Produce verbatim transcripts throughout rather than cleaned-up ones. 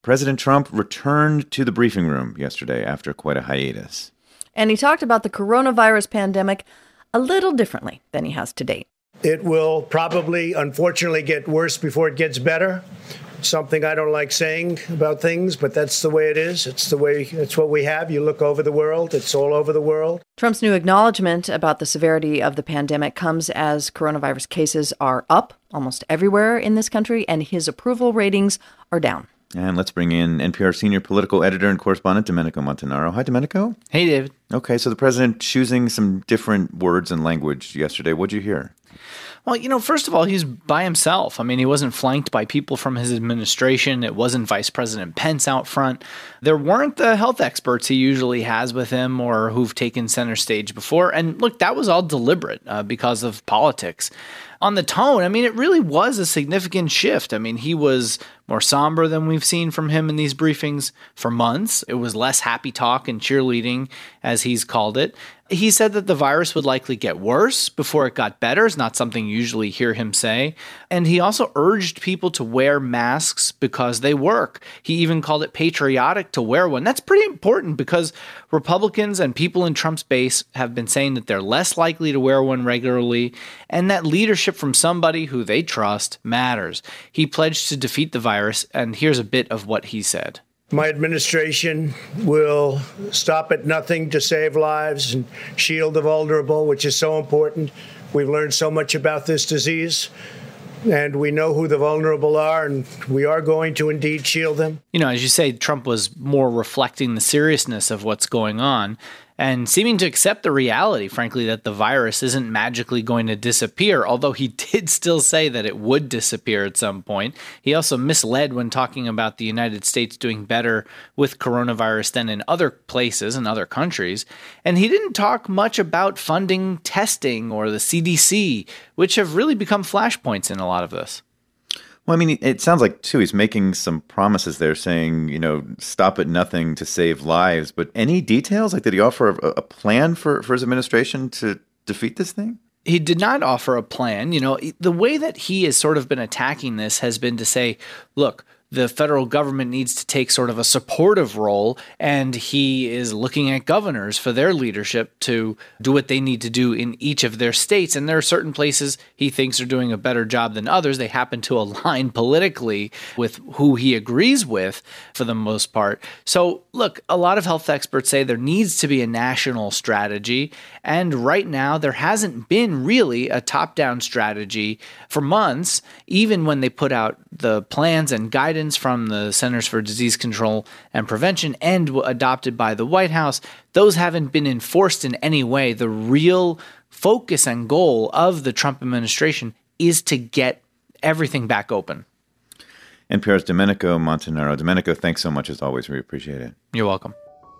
President Trump returned to the briefing room yesterday after quite a hiatus. And he talked about the coronavirus pandemic a little differently than he has to date. It will probably, unfortunately, get worse before it gets better. Something I don't like saying about things, but that's the way it is. It's the way, it's what we have. You look over the world, it's all over the world. Trump's new acknowledgement about the severity of the pandemic comes as coronavirus cases are up almost everywhere in this country, and his approval ratings are down. And let's bring in N P R senior political editor and correspondent Domenico Montanaro. Hi, Domenico. Hey, David. Okay, so the president choosing some different words and language yesterday. What'd you hear? Well, you know, first of all, he's by himself. I mean, he wasn't flanked by people from his administration. It wasn't Vice President Pence out front. There weren't the health experts he usually has with him or who've taken center stage before. And look, that was all deliberate uh, because of politics. On the tone, I mean, it really was a significant shift. I mean, he was more somber than we've seen from him in these briefings for months. It was less happy talk and cheerleading, as he's called it. He said that the virus would likely get worse before it got better. It's not something you usually hear him say. And he also urged people to wear masks because they work. He even called it patriotic to wear one. That's pretty important because Republicans and people in Trump's base have been saying that they're less likely to wear one regularly, and that leadership from somebody who they trust matters. He pledged to defeat the virus, and here's a bit of what he said. My administration will stop at nothing to save lives and shield the vulnerable, which is so important. We've learned so much about this disease, and we know who the vulnerable are, and we are going to indeed shield them. You know, as you say, Trump was more reflecting the seriousness of what's going on and seeming to accept the reality, frankly, that the virus isn't magically going to disappear, although he did still say that it would disappear at some point. He also misled when talking about the United States doing better with coronavirus than in other places and other countries. And he didn't talk much about funding testing or the C D C, which have really become flashpoints in a lot of this. Well, I mean, it sounds like, too, he's making some promises there saying, you know, stop at nothing to save lives. But any details? Like, did he offer a, a plan for, for his administration to defeat this thing? He did not offer a plan. You know, the way that he has sort of been attacking this has been to say, look, the federal government needs to take sort of a supportive role, and he is looking at governors for their leadership to do what they need to do in each of their states. And there are certain places he thinks are doing a better job than others. They happen to align politically with who he agrees with for the most part. So, look, a lot of health experts say there needs to be a national strategy. And right now, there hasn't been really a top-down strategy for months, even when they put out the plans and guidance from the Centers for Disease Control and Prevention and adopted by the White House. Those haven't been enforced in any way. The real focus and goal of the Trump administration is to get everything back open. N P R's Domenico Montanaro. Domenico, thanks so much as always. We appreciate it. You're welcome.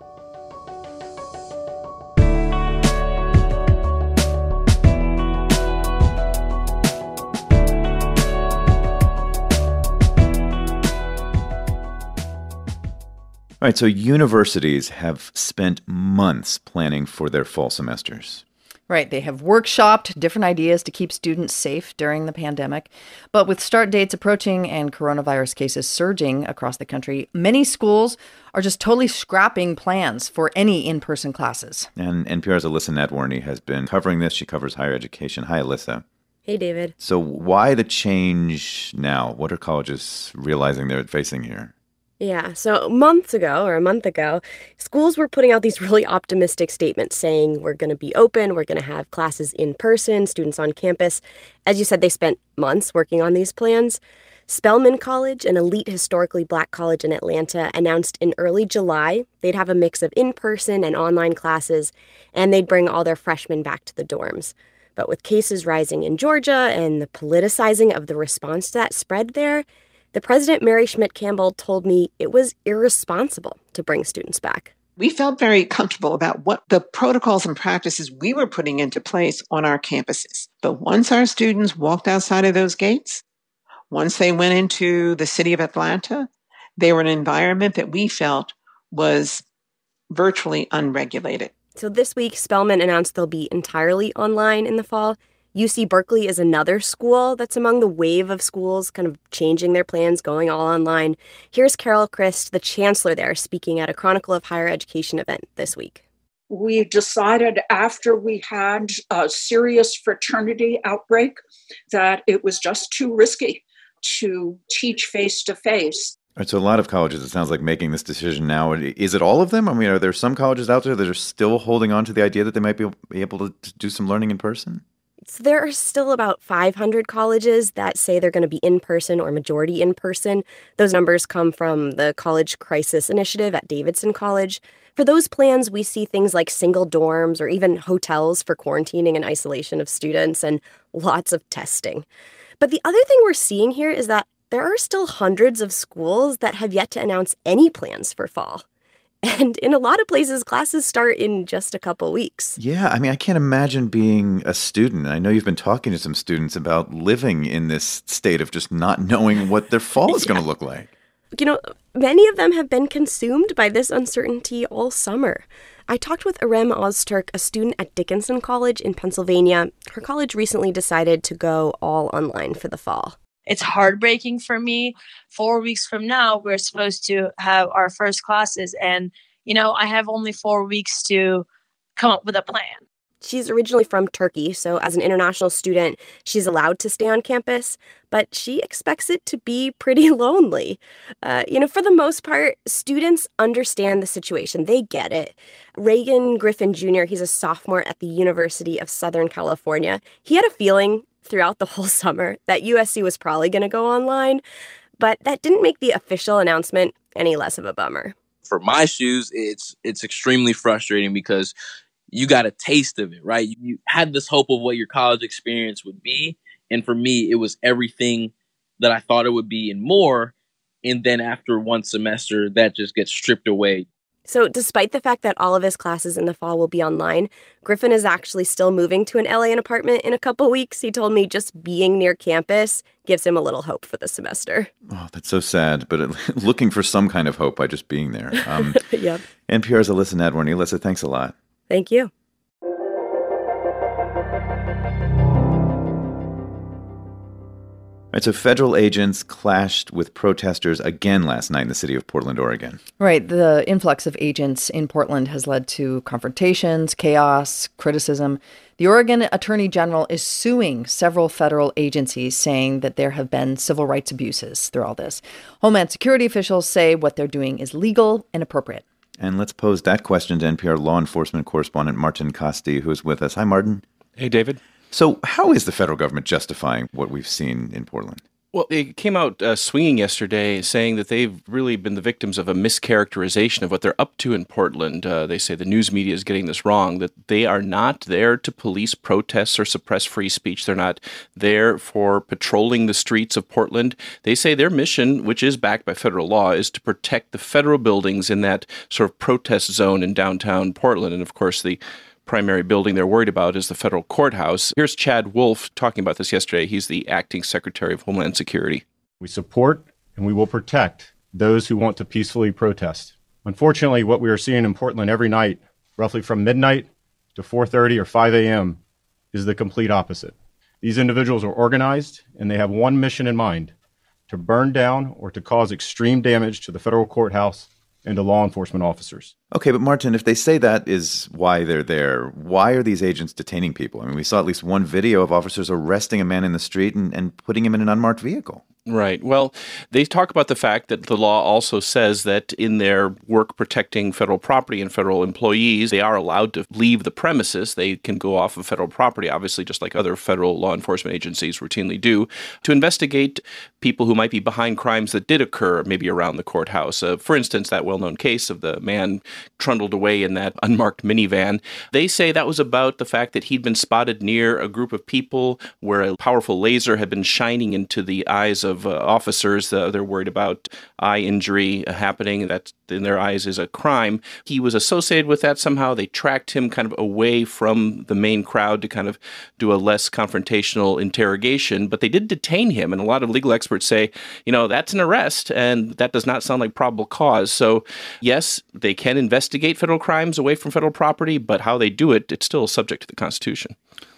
All right, so universities have spent months planning for their fall semesters. Right. They have workshopped different ideas to keep students safe during the pandemic. But with start dates approaching and coronavirus cases surging across the country, many schools are just totally scrapping plans for any in-person classes. And N P R's Alyssa Nadworny has been covering this. She covers higher education. Hi, Alyssa. Hey, David. So why the change now? What are colleges realizing they're facing here? Yeah, so months ago, or a month ago, schools were putting out these really optimistic statements saying we're going to be open, we're going to have classes in person, students on campus. As you said, they spent months working on these plans. Spelman College, an elite historically black college in Atlanta, announced in early July they'd have a mix of in-person and online classes, and they'd bring all their freshmen back to the dorms. But with cases rising in Georgia and the politicizing of the response to that spread there, the president, Mary Schmidt Campbell, told me it was irresponsible to bring students back. We felt very comfortable about what the protocols and practices we were putting into place on our campuses. But once our students walked outside of those gates, once they went into the city of Atlanta, they were in an environment that we felt was virtually unregulated. So this week, Spelman announced they'll be entirely online in the fall. U C Berkeley is another school that's among the wave of schools kind of changing their plans, going all online. Here's Carol Christ, the chancellor there, speaking at a Chronicle of Higher Education event this week. We decided after we had a serious fraternity outbreak that it was just too risky to teach face-to-face. All right, so a lot of colleges, it sounds like, making this decision now. Is it all of them? I mean, are there some colleges out there that are still holding on to the idea that they might be able to do some learning in person? So there are still about five hundred colleges that say they're going to be in person or majority in person. Those numbers come from the College Crisis Initiative at Davidson College. For those plans, we see things like single dorms or even hotels for quarantining and isolation of students and lots of testing. But the other thing we're seeing here is that there are still hundreds of schools that have yet to announce any plans for fall. And in a lot of places, classes start in just a couple weeks. Yeah, I mean, I can't imagine being a student. I know you've been talking to some students about living in this state of just not knowing what their fall is yeah. going to look like. You know, many of them have been consumed by this uncertainty all summer. I talked with Arem Ozturk, a student at Dickinson College in Pennsylvania. Her college recently decided to go all online for the fall. It's heartbreaking for me. Four weeks from now, we're supposed to have our first classes. And, you know, I have only four weeks to come up with a plan. She's originally from Turkey, so as an international student, she's allowed to stay on campus, but she expects it to be pretty lonely. Uh, you know, for the most part, students understand the situation. They get it. Reagan Griffin Junior, he's a sophomore at the University of Southern California. He had a feeling throughout the whole summer that U S C was probably going to go online, but that didn't make the official announcement any less of a bummer. For my shoes, it's it's extremely frustrating because you got a taste of it, right? You had this hope of what your college experience would be. And for me, it was everything that I thought it would be and more. And then after one semester, that just gets stripped away. So despite the fact that all of his classes in the fall will be online, Griffin is actually still moving to an L A apartment in a couple weeks. He told me just being near campus gives him a little hope for the semester. Oh, that's so sad, but it, looking for some kind of hope by just being there. Um, yep. N P R's Alyssa Nadworny. Alyssa, thanks a lot. Thank you. All right, so federal agents clashed with protesters again last night in the city of Portland, Oregon. Right. The influx of agents in Portland has led to confrontations, chaos, criticism. The Oregon Attorney General is suing several federal agencies, saying that there have been civil rights abuses through all this. Homeland Security officials say what they're doing is legal and appropriate. And let's pose that question to N P R law enforcement correspondent Martin Kaste, who is with us. Hi, Martin. Hey, David. So how is the federal government justifying what we've seen in Portland? Well, they came out uh, swinging yesterday saying that they've really been the victims of a mischaracterization of what they're up to in Portland. Uh, they say the news media is getting this wrong, that they are not there to police protests or suppress free speech. They're not there for patrolling the streets of Portland. They say their mission, which is backed by federal law, is to protect the federal buildings in that sort of protest zone in downtown Portland. And of course, the primary building they're worried about is the federal courthouse. Here's Chad Wolf talking about this yesterday. He's the acting Secretary of Homeland Security. We support and we will protect those who want to peacefully protest. Unfortunately, what we are seeing in Portland every night, roughly from midnight to four thirty or five a.m., is the complete opposite. These individuals are organized and they have one mission in mind: to burn down or to cause extreme damage to the federal courthouse and to law enforcement officers. Okay, but Martin, if they say that is why they're there, why are these agents detaining people? I mean, we saw at least one video of officers arresting a man in the street and, and putting him in an unmarked vehicle. Right. Well, they talk about the fact that the law also says that in their work protecting federal property and federal employees, they are allowed to leave the premises. They can go off of federal property, obviously, just like other federal law enforcement agencies routinely do, to investigate people who might be behind crimes that did occur maybe around the courthouse. Uh, for instance, that well-known case of the man trundled away in that unmarked minivan. They say that was about the fact that he'd been spotted near a group of people where a powerful laser had been shining into the eyes of uh, officers. Uh, they're worried about eye injury uh, happening. That in their eyes is a crime. He was associated with that somehow. They tracked him kind of away from the main crowd to kind of do a less confrontational interrogation, but they did detain him. And a lot of legal experts say, you know, that's an arrest, and that does not sound like probable cause. So yes, they can investigate federal crimes away from federal property, but how they do it, it's still subject to the Constitution.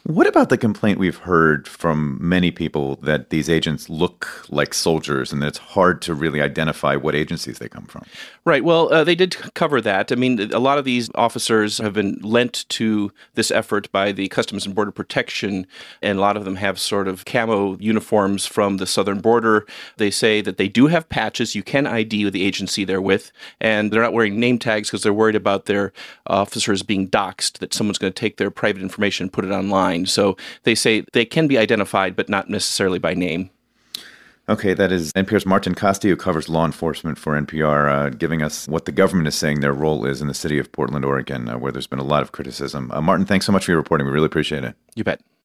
What about the complaint we've heard from many people that these agents look like soldiers and that it's hard to really identify what agencies they come from? Right. Well, uh, they did cover that. I mean, a lot of these officers have been lent to this effort by the Customs and Border Protection, and a lot of them have sort of camo uniforms from the southern border. They say that they do have patches. You can I D the agency they're with, and they're not wearing name tags because they're worried about their officers being doxxed, that someone's going to take their private information and put it online. So they say they can be identified, but not necessarily by name. Okay, that is N P R's Martin Kaste, who covers law enforcement for N P R, uh, giving us what the government is saying their role is in the city of Portland, Oregon, uh, where there's been a lot of criticism. Uh, Martin, thanks so much for your reporting. We really appreciate it. You bet.